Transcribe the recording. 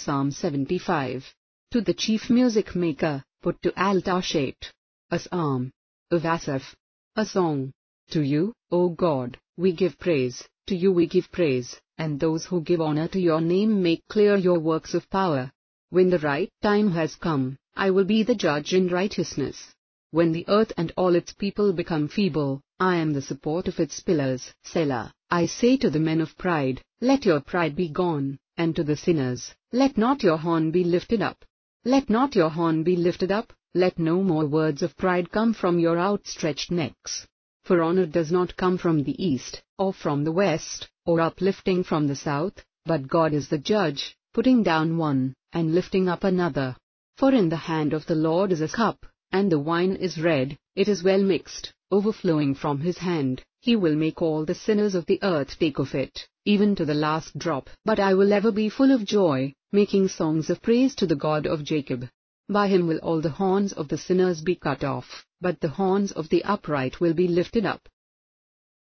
Psalm 75. To the chief music maker, put to Altashate. A psalm of Asaph. A song. To you, O God, we give praise, to you we give praise, and those who give honor to your name make clear your works of power. When the right time has come, I will be the judge in righteousness. When the earth and all its people become feeble, I am the support of its pillars. Selah. I say to the men of pride, let your pride be gone, and to the sinners, let not your horn be lifted up. Let not your horn be lifted up, let no more words of pride come from your outstretched necks. For honor does not come from the east, or from the west, or uplifting from the south, but God is the judge, putting down one, and lifting up another. For in the hand of the Lord is a cup, and the wine is red, it is well mixed, overflowing from his hand. He will make all the sinners of the earth take of it, even to the last drop. But I will ever be full of joy, making songs of praise to the God of Jacob. By him will all the horns of the sinners be cut off, but the horns of the upright will be lifted up.